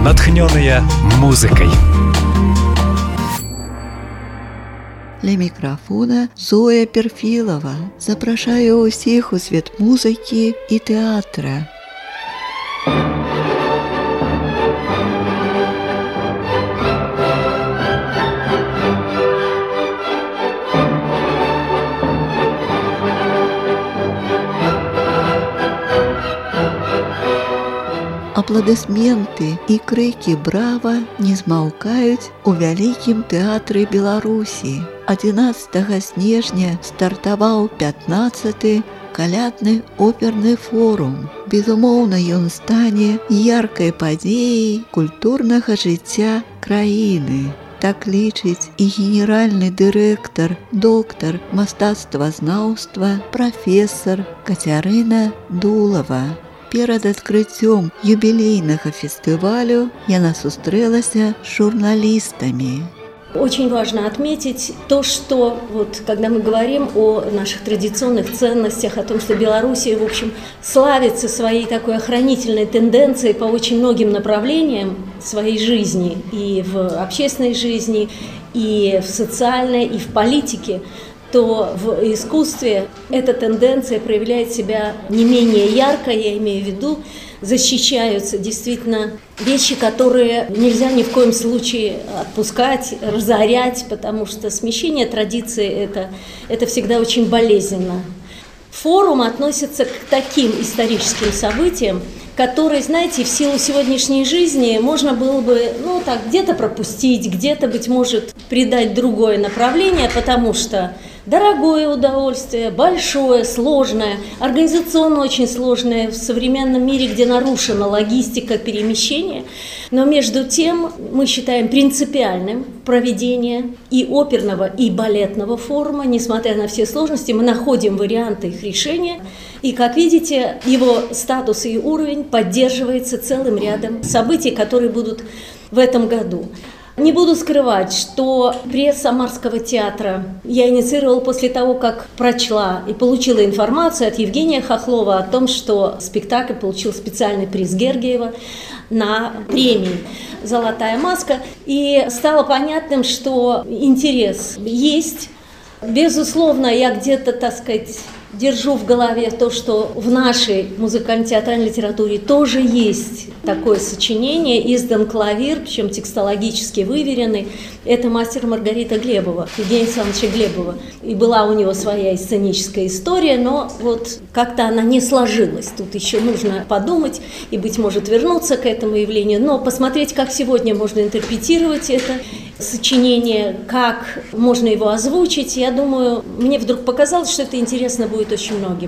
натхненные музыкой. Для мікрафона Зоя Перфілова. Запрашаю ўсіх у свет музыкі і тэатра. Апладысменты і крыкі «Брава» не змаўкаюць у Вялікім тэатры Беларусі. 11 снежня стартаваў 15-й калядны оперны форум. Безумоўна, ён стане яркай падзеяй культурнага жыцця краіны. Так лічыць і генеральны дырэктар, доктар мастацтвазнаўства, прафесар Кацярына Дулава. Перад адкрыццём юбілейнага фестывалю яна сустрэлася з журналістамі. Очень важно отметить то, что когда мы говорим о наших традиционных ценностях, о том, что Белоруссия, в общем, славится своей такой охранительной тенденцией по очень многим направлениям своей жизни, и в общественной жизни, и в социальной, и в политике, то в искусстве эта тенденция проявляет себя не менее ярко, я имею в виду, защищаются действительно вещи, которые нельзя ни в коем случае отпускать, разорять, потому что смещение традиций это всегда очень болезненно. Форум относится к таким историческим событиям, которые, знаете, в силу сегодняшней жизни можно было бы, где-то пропустить, где-то, быть может, придать другое направление, потому что дорогое удовольствие, большое, сложное, организационно очень сложное в современном мире, где нарушена логистика перемещения. Но между тем мы считаем принципиальным проведение и оперного, и балетного форума. Несмотря на все сложности, мы находим варианты их решения. И, как видите, его статус и уровень поддерживается целым рядом событий, которые будут в этом году. Не буду скрывать, что пресс Самарского театра я инициировала после того, как прочла и получила информацию от Евгения Хохлова о том, что спектакль получил специальный приз Гергиева на премии «Золотая маска». И стало понятным, что интерес есть. Безусловно, я где-то, держу в голове то, что в нашей музыкально-театральной литературе тоже есть такое сочинение, издан клавир, причем текстологически выверенный. Это мастер Маргарита Глебова, Евгения Александровича Глебова. И была у него своя сценическая история, но как-то она не сложилась. Тут еще нужно подумать и, быть может, вернуться к этому явлению. Но посмотреть, как сегодня можно интерпретировать это сочинение, как можно его озвучить, я думаю, мне вдруг показалось, что это интересно будет очень многим.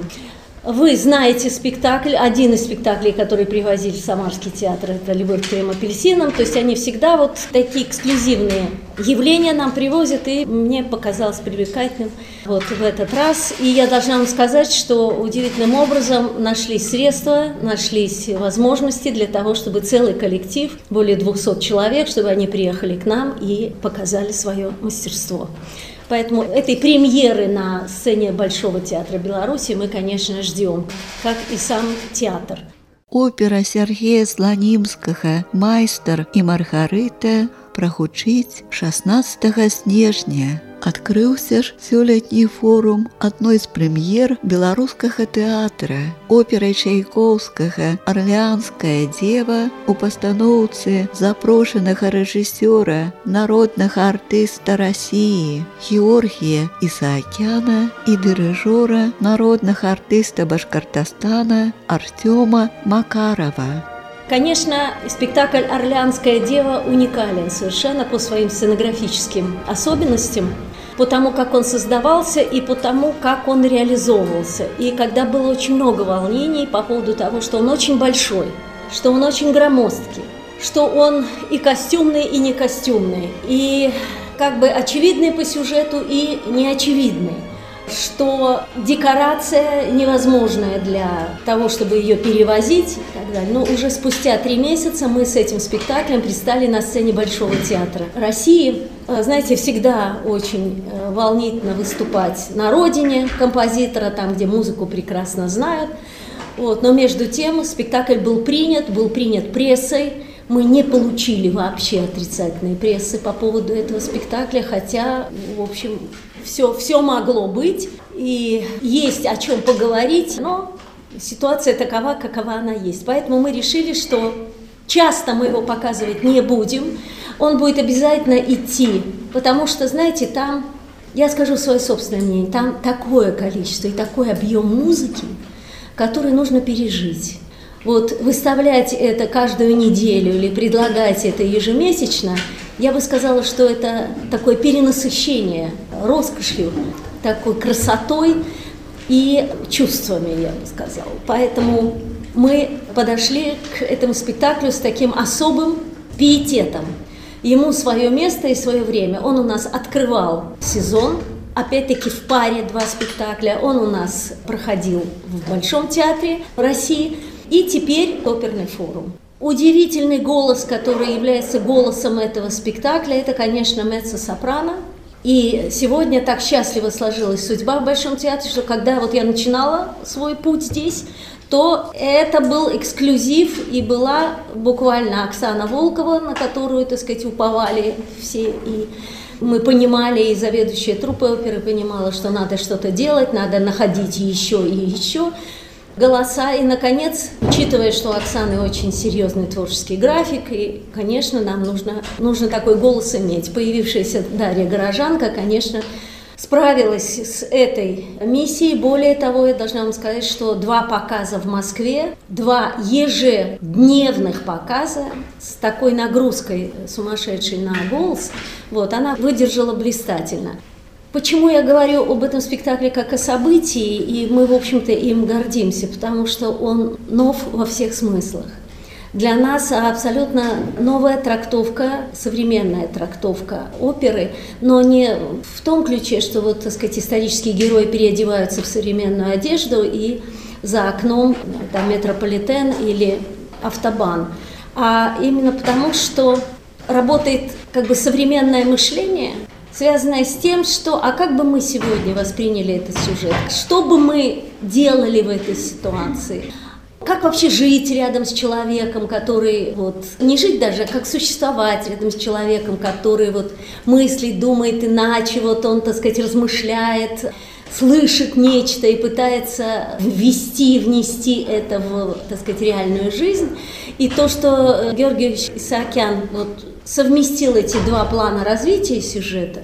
Вы знаете спектакль, один из спектаклей, который привозили в Самарский театр, это «Любовь к твоим апельсинам». То есть они всегда такие эксклюзивные явления нам привозят, и мне показалось привлекательным в этот раз. И я должна вам сказать, что удивительным образом нашлись средства, нашлись возможности для того, чтобы целый коллектив, более 200 человек, чтобы они приехали к нам и показали свое мастерство. Поэтому этой премьеры на сцене Большого театра Беларуси мы, конечно, ждем, как и сам театр. Опера Сергея Сланімскага «Майстар і Маргарыта» прагучыць 16 снежня. Адкрыўся ж сёлетні форум адной з прэм'ер беларускага тэатра, операй Чайковскага «Арлеанская дева» у пастаноўцы запрошанага рэжысёра, народнага артыста Расіі Георгія Ісаакяна і дырыжора, народнага артыста Башкортостана Артёма Макарова. Конечно, спектакль «Орлеанская дева» уникален совершенно по своим сценографическим особенностям, по тому, как он создавался и по тому, как он реализовывался. И когда было очень много волнений по поводу того, что он очень большой, что он очень громоздкий, что он и костюмный, и не костюмный, и очевидный по сюжету, и неочевидный, что декорация невозможная для того, чтобы ее перевозить и так далее. Но уже спустя 3 месяца мы с этим спектаклем предстали на сцене Большого театра России. Знаете, всегда очень волнительно выступать на родине композитора, там, где музыку прекрасно знают. Но между тем спектакль был принят прессой, мы не получили вообще отрицательной прессы по поводу этого спектакля, хотя, в общем, все могло быть, и есть о чем поговорить, но ситуация такова, какова она есть. Поэтому мы решили, что часто мы его показывать не будем, он будет обязательно идти, потому что, знаете, там, я скажу свое собственное мнение, там такое количество и такой объем музыки, который нужно пережить. Вот выставлять это каждую неделю или предлагать это ежемесячно, я бы сказала, что это такое перенасыщение роскошью, такой красотой и чувствами, я бы сказала. Поэтому мы подошли к этому спектаклю с таким особым пиететом. Ему свое место и свое время. Он у нас открывал сезон, опять-таки в паре 2 спектакля. Он у нас проходил в Большом театре в России. И теперь оперный форум. Удивительный голос, который является голосом этого спектакля, это, конечно, меццо-сопрано. И сегодня так счастливо сложилась судьба в Большом театре, что когда вот я начинала свой путь здесь, то это был эксклюзив, и была буквально Оксана Волкова, на которую, так сказать, уповали все, и мы понимали, и заведующая труппой оперы понимала, что надо что-то делать, надо находить еще и еще голоса. И, наконец, учитывая, что у Оксаны очень серьезный творческий график, и, конечно, нам нужно такой голос иметь. Появившаяся Дарья Горожанка, конечно, справилась с этой миссией. Более того, я должна вам сказать, что 2 показа в Москве, 2 ежедневных показа с такой нагрузкой сумасшедшей на голос, вот, она выдержала блистательно. Почему я говорю об этом спектакле как о событии, и мы, в общем-то, им гордимся, потому что он нов во всех смыслах. Для нас абсолютно новая трактовка, современная трактовка оперы, но не в том ключе, что вот, так сказать, исторические герои переодеваются в современную одежду и за окном там метрополитен или автобан, а именно потому, что работает как бы современное мышление, связанное с тем, что, а как бы мы сегодня восприняли этот сюжет, что бы мы делали в этой ситуации, как вообще жить рядом с человеком, который, вот, не жить даже, а как существовать рядом с человеком, который вот мыслит, думает иначе, вот он, так сказать, размышляет, слышит нечто и пытается внести это в, так сказать, реальную жизнь. И то, что Георгий Исаакян вот совместил эти 2 плана развития сюжета,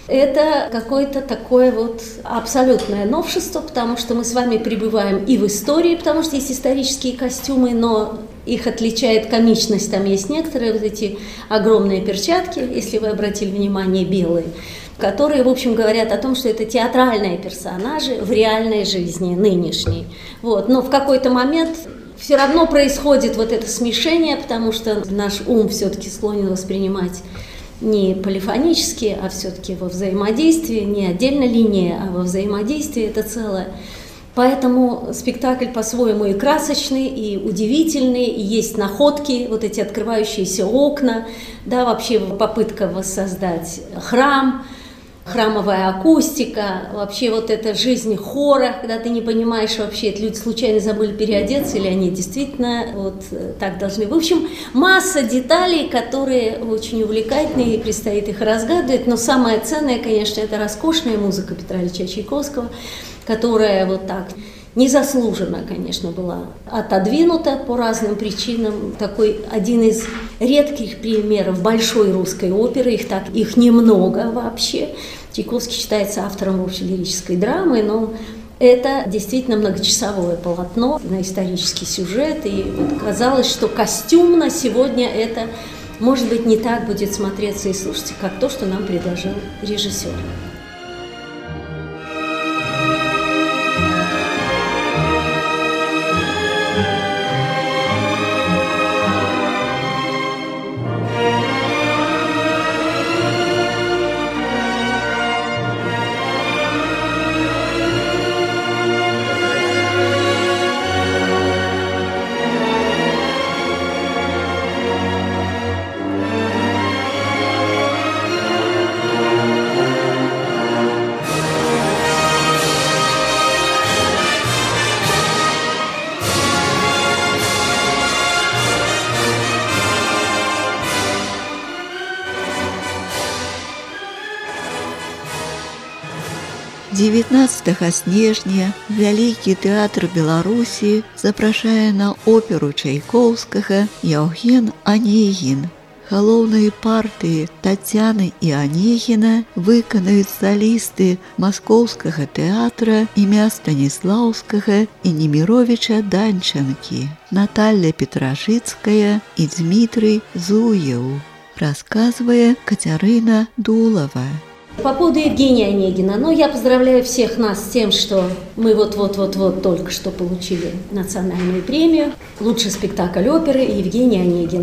это какое-то такое вот абсолютное новшество, потому что мы с вами пребываем и в истории, потому что есть исторические костюмы, но их отличает комичность. Там есть некоторые вот эти огромные перчатки, если вы обратили внимание, белые, которые, в общем, говорят о том, что это театральные персонажи в реальной жизни, нынешней. Вот. Но в какой-то момент все равно происходит вот это смешение, потому что наш ум все-таки склонен воспринимать не полифонически, а все-таки во взаимодействии, не отдельно линия, а во взаимодействии это целое. Поэтому спектакль по-своему и красочный, и удивительный, и есть находки, вот эти открывающиеся окна, да, вообще попытка воссоздать храм, храмовая акустика, вообще вот эта жизнь хора, когда ты не понимаешь вообще, это люди случайно забыли переодеться или они действительно вот так должны. В общем, масса деталей, которые очень увлекательные, и предстоит их разгадывать, но самое ценное, конечно, это роскошная музыка Петра Ильича Чайковского, которая вот так незаслуженно, конечно, была отодвинута по разным причинам. Такой один из редких примеров большой русской оперы, их немного вообще. Чайковский считается автором общей лирической драмы, но это действительно многочасовое полотно на исторический сюжет. И вот казалось, что костюмно сегодня это, может быть, не так будет смотреться и слушаться, как то, что нам предложил режиссер. 19 снежня Вялікі тэатр Беларусі запрашае на оперу Чайковскага Яўген Анегін. Галоўныя партыі Тацяны і Анегіна выканаюць салісты Маскоўскага тэатра імя Станіслаўскага і Неміровіча Данчанкі, Наталья Петражыцкая і Дмітрый Зуеў, рассказывая Катерина Дулова. По поводу Евгения Онегина, я поздравляю всех нас с тем, что мы вот только что получили национальную премию. Лучший спектакль оперы Евгений Онегин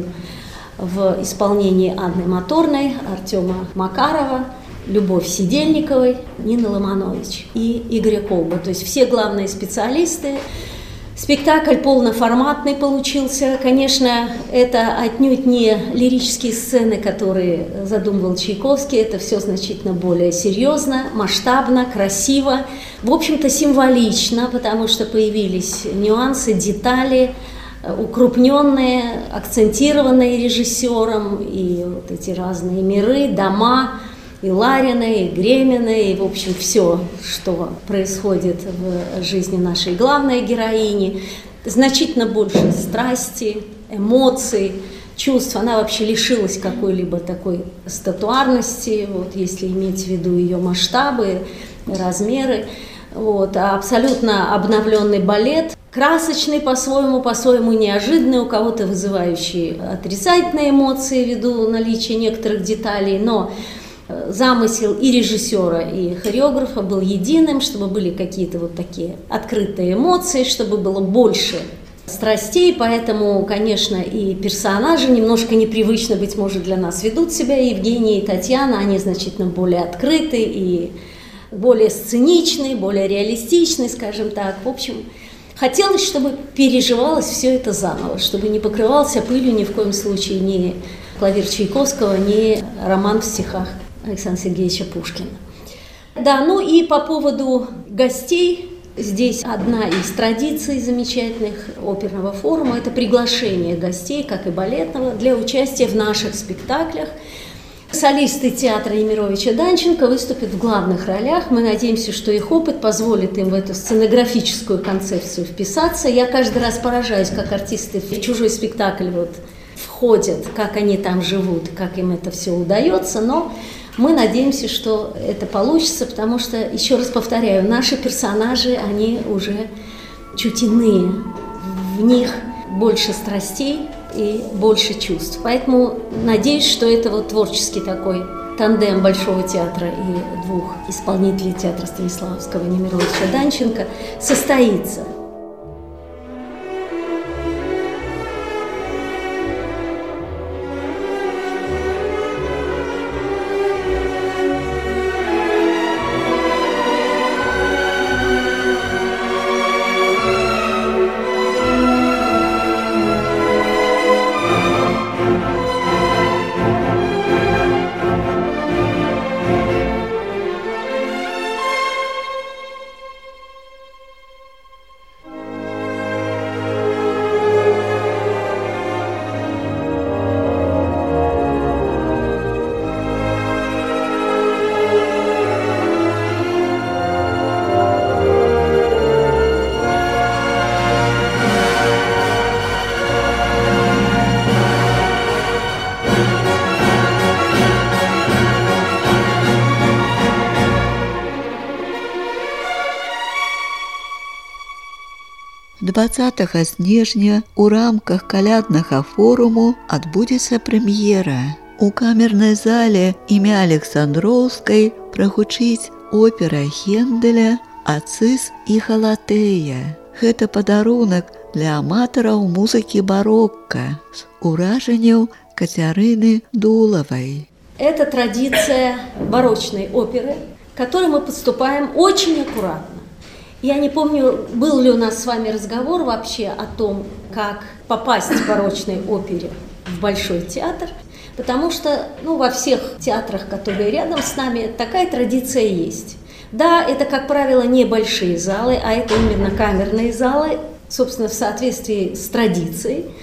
в исполнении Анны Моторной, Артема Макарова, Любовь Сидельниковой, Нины Ломанович и Игоря Колба. То есть все главные специалисты. Спектакль полноформатный получился. Конечно, это отнюдь не лирические сцены, которые задумывал Чайковский. Это все значительно более серьезно, масштабно, красиво. В общем-то, символично, потому что появились нюансы, детали, укрупненные, акцентированные режиссером. И вот эти разные миры, дома, и Ларины, и Гремины, и, в общем, все, что происходит в жизни нашей главной героини. Значительно больше страсти, эмоций, чувств. Она вообще лишилась какой-либо такой статуарности, если иметь в виду ее масштабы, размеры. А абсолютно обновленный балет, красочный по-своему неожиданный, у кого-то вызывающий отрицательные эмоции ввиду наличия некоторых деталей, но замысел и режиссера, и хореографа был единым, чтобы были какие-то такие открытые эмоции, чтобы было больше страстей, поэтому, конечно, и персонажи немножко непривычно, быть может, для нас ведут себя, и Евгения, и Татьяна, они значительно более открыты и более сценичны, более реалистичны, скажем так. В общем, хотелось, чтобы переживалось все это заново, чтобы не покрывался пылью ни в коем случае ни клавир Чайковского, ни роман в стихах Александра Сергеевича Пушкина. И по поводу гостей, здесь одна из традиций замечательных оперного форума – это приглашение гостей, как и балетного, для участия в наших спектаклях. Солисты театра Немировича Данченко выступят в главных ролях. Мы надеемся, что их опыт позволит им в эту сценографическую концепцию вписаться. Я каждый раз поражаюсь, как артисты в чужой спектакль входят, как они там живут, как им это все удается, но мы надеемся, что это получится, потому что, еще раз повторяю, наши персонажи, они уже чуть иные, в них больше страстей и больше чувств. Поэтому надеюсь, что это творческий такой тандем Большого театра и двух исполнителей театра Станиславского Немировича Данченко состоится. Двадцатага снежня у рамках каляднага форуму адбудзецца прэм'ера. У камернай зале імя Александроўскай прагучыць опера Генделя «Ацис і Галатея». Гэта падарунак для аматараў музыкі барокка з уражанняў Катерины Дуловой. Это традиция барочной оперы, к которой мы подступаем очень аккуратно. Я не помню, был ли у нас с вами разговор вообще о том, как попасть в барочной опере в Большой театр, потому что во всех театрах, которые рядом с нами, такая традиция есть. Да, это, как правило, не большие залы, а это именно камерные залы, собственно, в соответствии с традицией.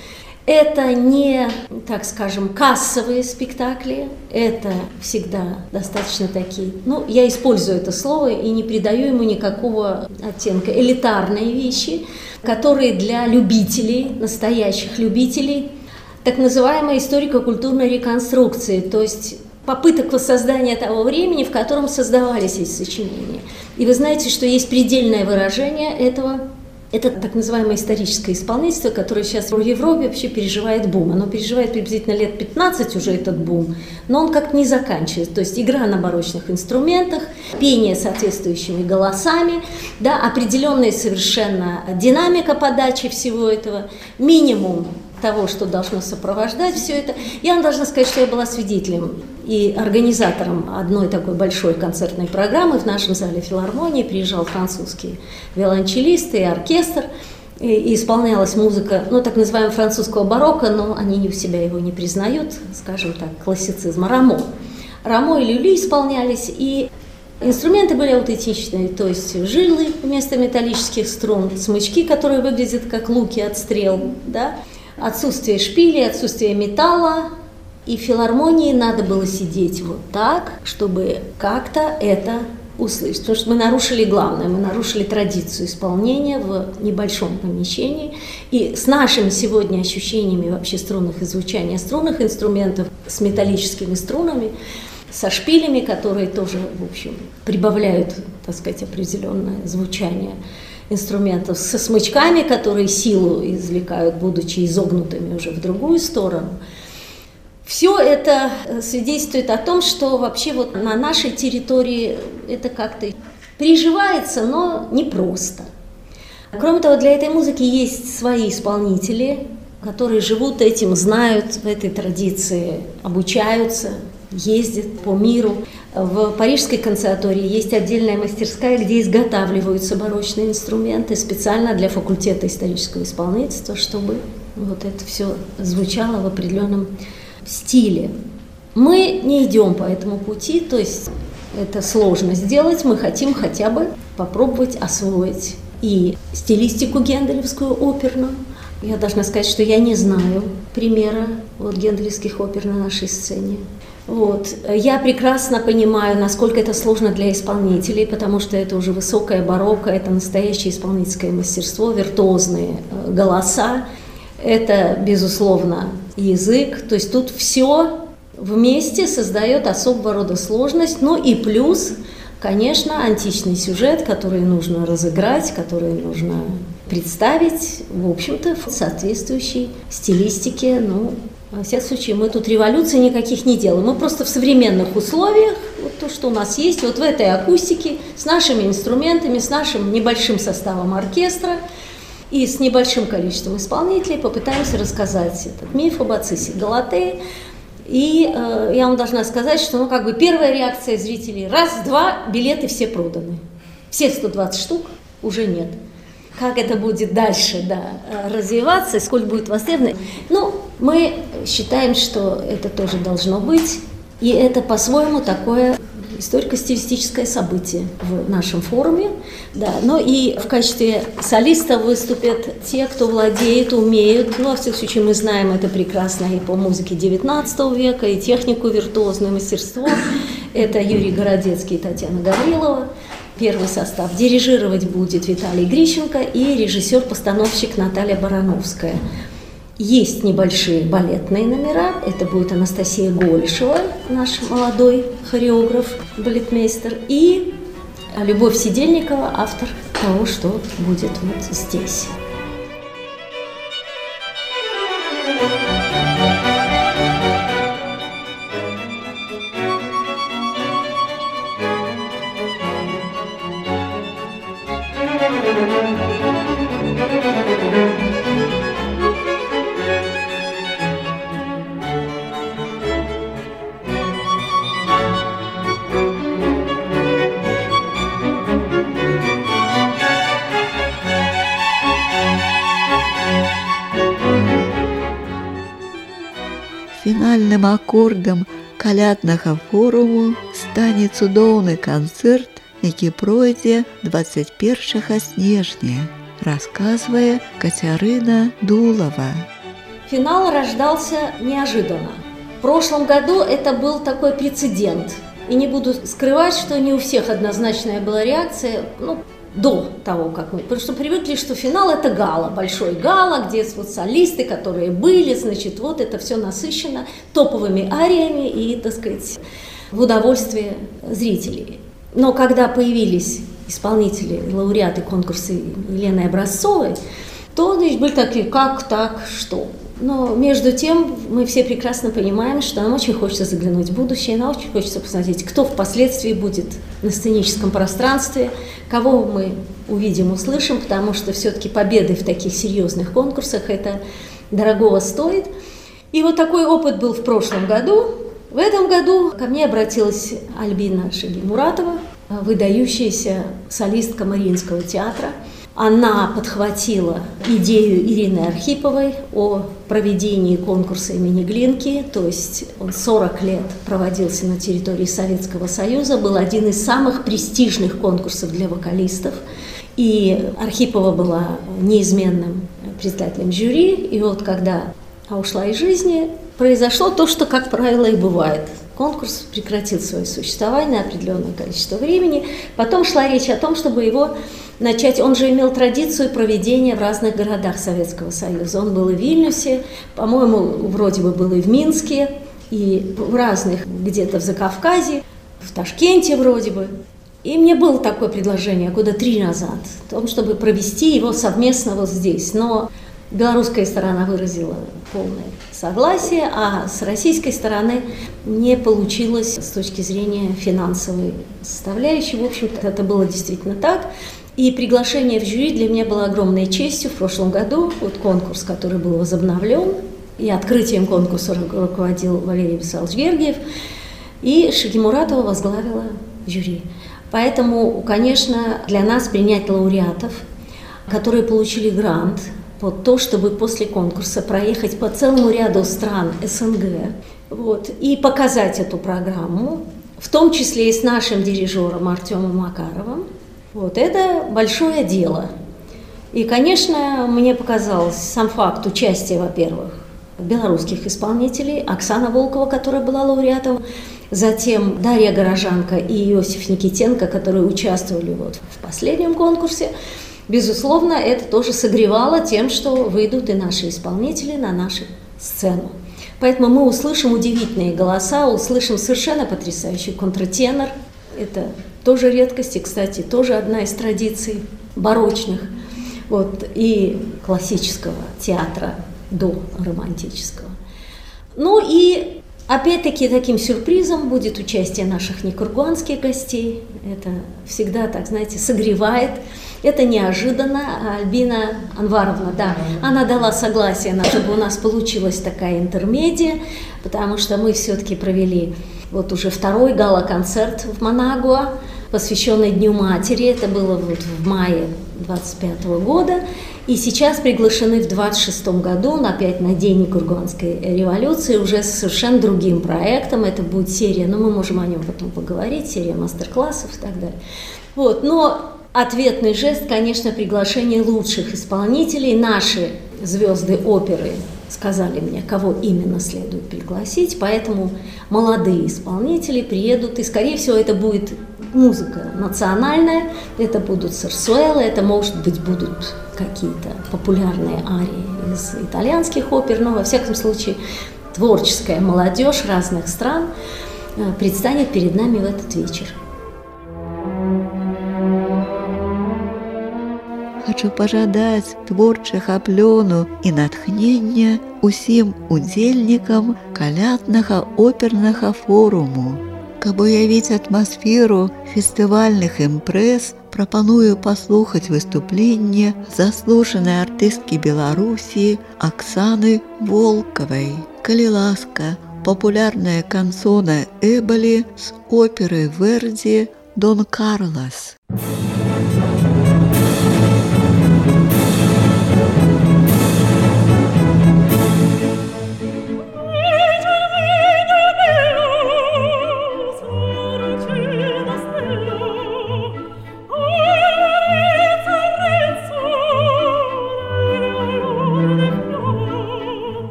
Это не, так скажем, кассовые спектакли, это всегда достаточно такие, я использую это слово и не придаю ему никакого оттенка, элитарные вещи, которые для любителей, настоящих любителей, так называемой историко-культурной реконструкции, то есть попыток воссоздания того времени, в котором создавались эти сочинения. И вы знаете, что есть предельное выражение этого. Это так называемое историческое исполнительство, которое сейчас в Европе вообще переживает бум. Оно переживает приблизительно лет 15 уже этот бум, но он как-то не заканчивается. То есть игра на барочных инструментах, пение соответствующими голосами, определенная совершенно динамика подачи всего этого, минимум того, что должно сопровождать все это. Я вам должна сказать, что я была свидетелем и организатором одной такой большой концертной программы в нашем зале филармонии. Приезжал французский виолончелист и оркестр, и исполнялась музыка, так называемого французского барокко, но они у себя его не признают, скажем так, классицизма, Рамо и Люли исполнялись, и инструменты были аутентичные, то есть жилы вместо металлических струн, смычки, которые выглядят как луки от стрел, отсутствие шпилей, отсутствие металла, и в филармонии надо было сидеть вот так, чтобы как-то это услышать. Потому что мы нарушили главное, мы нарушили традицию исполнения в небольшом помещении. И с нашими сегодня ощущениями вообще струнных и звучания струнных инструментов, с металлическими струнами, со шпилями, которые тоже, в общем, прибавляют, так сказать, определенное звучание инструментов, со смычками, которые силу извлекают, будучи изогнутыми уже в другую сторону. Все это свидетельствует о том, что вообще вот на нашей территории это как-то приживается, но непросто. Кроме того, для этой музыки есть свои исполнители, которые живут этим, знают в этой традиции, обучаются, ездят по миру. В Парижской консерватории есть отдельная мастерская, где изготавливаются барочные инструменты специально для факультета исторического исполнительства, чтобы вот это все звучало в определенном стиле. Мы не идем по этому пути, то есть это сложно сделать, мы хотим хотя бы попробовать освоить и стилистику генделевскую оперную. Я должна сказать, что я не знаю примера генделевских опер на нашей сцене. Я прекрасно понимаю, насколько это сложно для исполнителей, потому что это уже высокое барокко, это настоящее исполнительское мастерство, виртуозные голоса, это, безусловно, язык, то есть тут все вместе создает особого рода сложность, и плюс, конечно, античный сюжет, который нужно разыграть, который нужно представить, в общем-то, в соответствующей стилистике, во всяком случае, мы тут революций никаких не делаем. Мы просто в современных условиях, то, что у нас есть, в этой акустике, с нашими инструментами, с нашим небольшим составом оркестра и с небольшим количеством исполнителей попытаемся рассказать этот миф об Ацисе Галатее. И я вам должна сказать, что первая реакция зрителей: раз, два, билеты все проданы. Все 120 штук уже нет. Как это будет дальше развиваться, сколь будет востребовано. Мы считаем, что это тоже должно быть, и это по-своему такое историко-стилистическое событие в нашем форуме. Но и в качестве солистов выступят те, кто владеет, умеют. Во всяком случае, мы знаем это прекрасно и по музыке XIX века, и технику виртуозное мастерство. Это Юрий Городецкий и Татьяна Гаврилова. Первый состав. Дирижировать будет Виталий Грищенко и режиссер-постановщик Наталья Барановская. Есть небольшие балетные номера. Это будет Анастасия Голишева, наш молодой хореограф, балетмейстер, и Любовь Сидельникова, автор того, что будет здесь. Фінальным акордам каляднага форуму стане цудоўны канцэрт, які пройдзе 21 снежня, расказвае Кацярына Дулава. финал рождался неожиданно. В прошлом году это был такой прецедент. И не буду скрывать, что не у всех однозначная была реакция, до того, как мы... Потому что привыкли, что финал – это гала, большой гала, где вот солисты, которые были, значит, вот это все насыщено топовыми ариями и, так сказать, в удовольствие зрителей. Но когда появились исполнители, лауреаты конкурса Елены Образцовой, то, значит, были такие, как так, что? Но между тем мы все прекрасно понимаем, что нам очень хочется заглянуть в будущее, нам очень хочется посмотреть, кто впоследствии будет на сценическом пространстве, кого мы увидим, услышим, потому что все-таки победы в таких серьезных конкурсах это дорогого стоит. И вот такой опыт был в прошлом году. В этом году ко мне обратилась Альбина Шагимуратова, выдающаяся солистка Мариинского театра. Она подхватила идею Ирины Архиповой о проведении конкурса имени Глинки, то есть он 40 лет проводился на территории Советского Союза, был один из самых престижных конкурсов для вокалистов, и Архипова была неизменным председателем жюри, и вот когда она ушла из жизни, произошло то, что, как правило, и бывает. Конкурс прекратил свое существование на определенное количество времени. Потом шла речь о том, чтобы его начать. Он же имел традицию проведения в разных городах Советского Союза. Он был и в Вильнюсе, по-моему, вроде бы был и в Минске, и в разных, где-то в Закавказье, в Ташкенте вроде бы. И мне было такое предложение года 3 назад, о том, чтобы провести его совместно вот здесь. Но белорусская сторона выразила полное согласие, а с российской стороны не получилось с точки зрения финансовой составляющей. В общем-то, это было действительно так. И приглашение в жюри для меня было огромной честью. В прошлом году вот конкурс, который был возобновлен, и открытием конкурса руководил Валерий Висалович Гергиев, и Шагимуратова возглавила жюри. Поэтому, конечно, для нас принять лауреатов, которые получили грант, вот то, чтобы после конкурса проехать по целому ряду стран СНГ и показать эту программу, в том числе и с нашим дирижером Артемом Макаровым, это большое дело. И, конечно, мне показалось сам факт участия, во-первых, белорусских исполнителей, Оксана Волкова, которая была лауреатом, затем Дарья Горожанка и Иосиф Никитенко, которые участвовали в последнем конкурсе. Безусловно, это тоже согревало тем, что выйдут и наши исполнители на нашу сцену. Поэтому мы услышим удивительные голоса, услышим совершенно потрясающий контртенор. Это тоже редкость, и, кстати, тоже одна из традиций барочных, и классического театра до романтического. И опять-таки таким сюрпризом будет участие наших никарагуанских гостей. Это всегда, так знаете, согревает. Это неожиданно. Альбина Анваровна, она дала согласие, чтобы у нас получилась такая интермедия, потому что мы все-таки провели уже второй гала-концерт в Манагуа, посвященный Дню Матери. Это было в мае 25 года. И сейчас приглашены в 26 году опять на День Никарагуанской революции уже с совершенно другим проектом. Это будет серия, мы можем о нем потом поговорить, серия мастер-классов и так далее. Но ответный жест, конечно, приглашение лучших исполнителей. Наши звезды оперы сказали мне, кого именно следует пригласить, поэтому молодые исполнители приедут, и, скорее всего, это будет музыка национальная, это будут сарсуэлы, это, может быть, будут какие-то популярные арии из итальянских опер, но, во всяком случае, творческая молодежь разных стран предстанет перед нами в этот вечер. Хочу пожадаць творчага плёну і натхнення усім удзельнікам каляднага опернага форуму. Каб уявіць атмасферу фестывальных імпрэз, прапаную паслухаць выступленне заслужанай артысткі Беларусі Оксаны Волковай. Калі ласка, папулярная кансона Эболи з оперы Верді «Дон Карлос».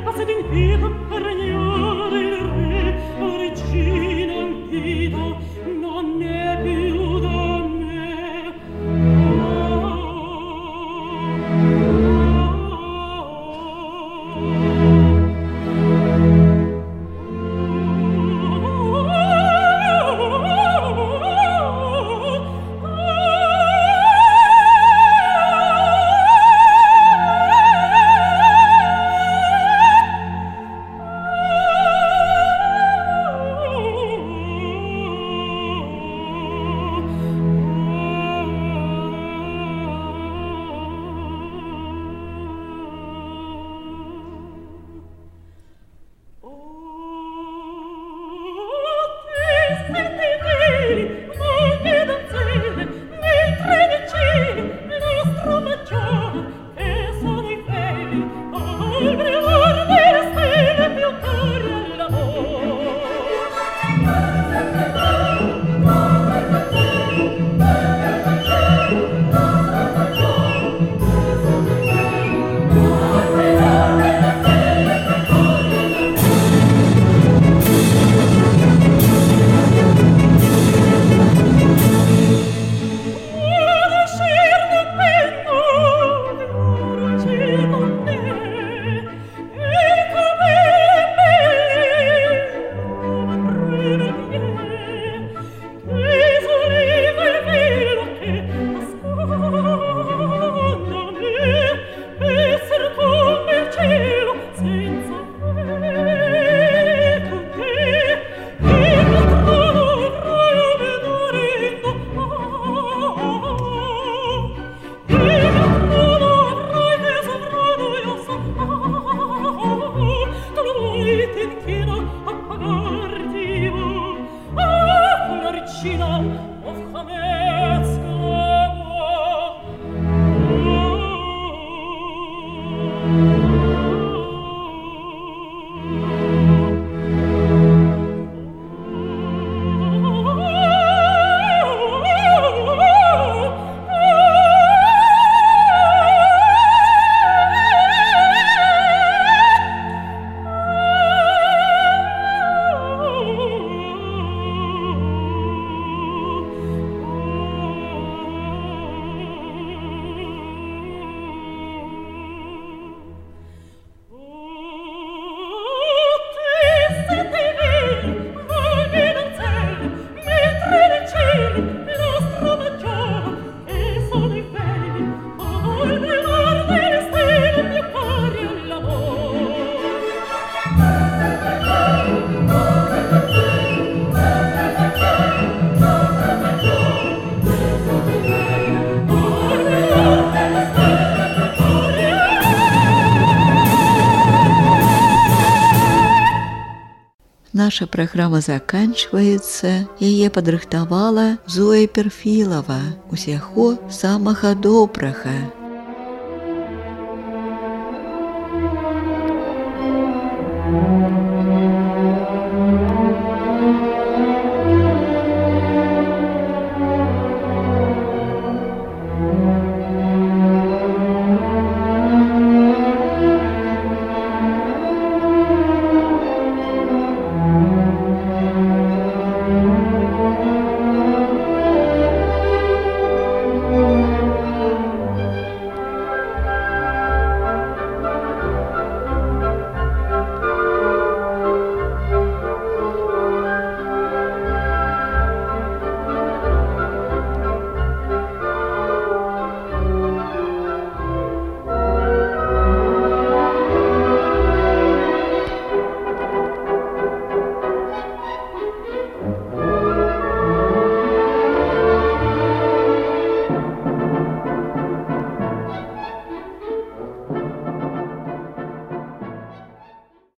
Наша праграма заканчваецца. Яе падрыхтавала Зоя Перфілава. Усяго самага добрага.